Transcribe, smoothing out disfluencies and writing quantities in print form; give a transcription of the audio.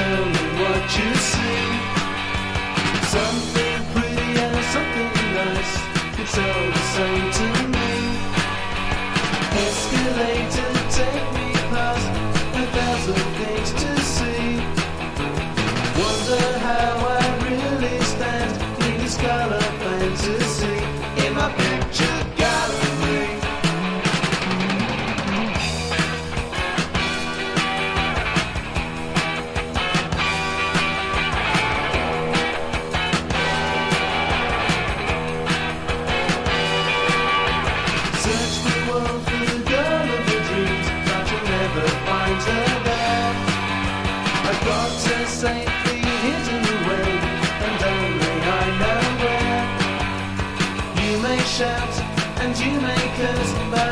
tell me what you see. Something pretty and something nice, it's all the same to me. Escalator, take me past 1,000 things to see. Wonder how I really stand in this color fantasy in my picture gallery. Search the world for the girl of your dreams, but you'll never find her there. I've got her safely hidden away, and only I know where. You may shout and you may curse, but